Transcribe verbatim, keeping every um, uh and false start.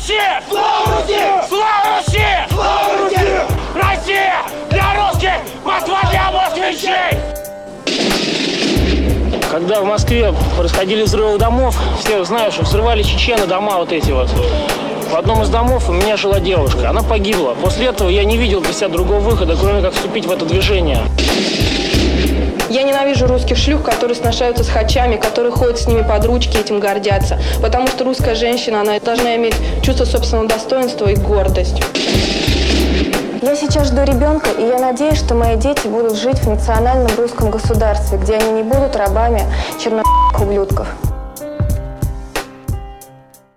Руси! Слава Руси! Слава Руси! Слава Руси! Россия для русских! Москва для москвичей! Когда в Москве происходили взрывы домов, все знают, что взрывали чечены дома вот эти вот. В одном из домов у меня жила девушка, она погибла. После этого я не видел для себя другого выхода, кроме как вступить в это движение. Я ненавижу русских шлюх, которые сношаются с хачами, которые ходят с ними под ручки и этим гордятся. Потому что русская женщина, она должна иметь чувство собственного достоинства и гордость. Я сейчас жду ребенка, и я надеюсь, что мои дети будут жить в национальном русском государстве, где они не будут рабами чернобыльных ублюдков.